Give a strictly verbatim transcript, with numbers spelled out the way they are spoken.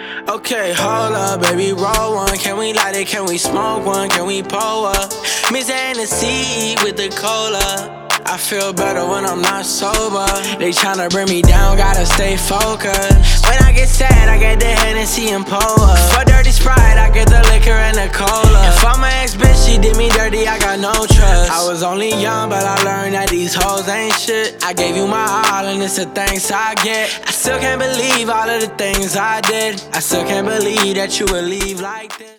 Okay, hold up, baby, roll one. Can we light it? Can we smoke one? Can we pull up? Mix Hennessy with the cola. I feel better when I'm not sober. They tryna bring me down, gotta stay focused. When I get sad, I get the Hennessy and pull up. For dirty Sprite, I get the liquor and the cola. If I'm an ex-bitch, she did me dirty, I got no trust. I was only young, but I learned that these hoes ain't shit. I gave you my all, and it's the thanks I get. I still can't believe all of the things I did. I still can't believe that you would leave like this.